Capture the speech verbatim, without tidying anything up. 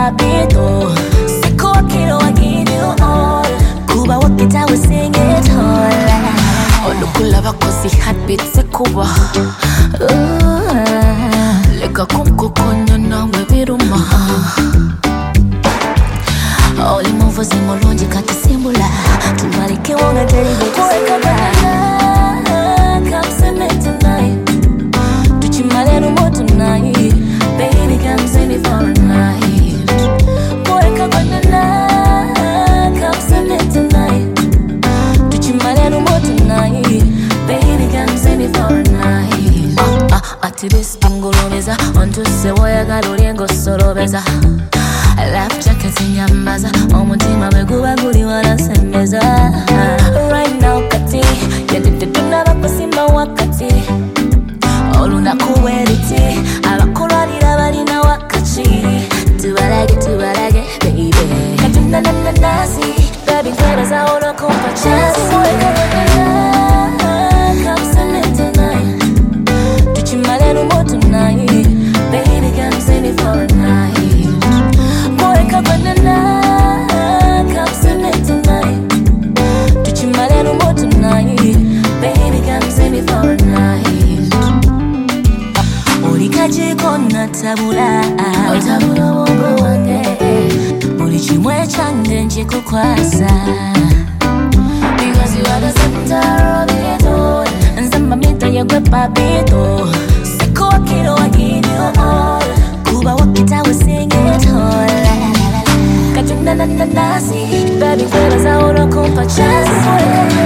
papito. Sikuwa kilo I give you all. Kuba wakita we sing it all. Olukula bakosi heartbeat sekuba. Leka kumkukonya nawe biruma. Oli muvu zimulungi kati simbula. Tumalike wonga teri betusembula. Come see me tonight. Tuchimale rumo tonight. Baby come see me for a night. Boy come banana. Come see me tonight. Tuchimale rumo tonight. Baby come see me for a night. Ah ah ati bisingulobeza. Onto se woyagala oliengo solobeza. Life jackets in Yambaza. Omutima beguba guli wanasemeza. Right now kati yendete tunaba kusimba wakati. Oluna kuweriti abakolwanira balina wakati. Tubalage tubalage baby. Katunda na na nasi. Baby twebeza ono kumpa chance. Come see me tonight. Tuchimale rumo tonight. Baby come see me for a night. Banana, come see me tonight. Tuchimale rumo tonight. Baby, come see me for a night. Oli kajiko na tabula. Otabula wongo wange. Oli chimwe change njikukwasa. Because you are the center of it all. Nzamba mita yegwe papito. Sikuwa kilo I give you all. Kuba wakita we sing it all. Katunda na na nasi. Baby, kwela za uno kumpa chance.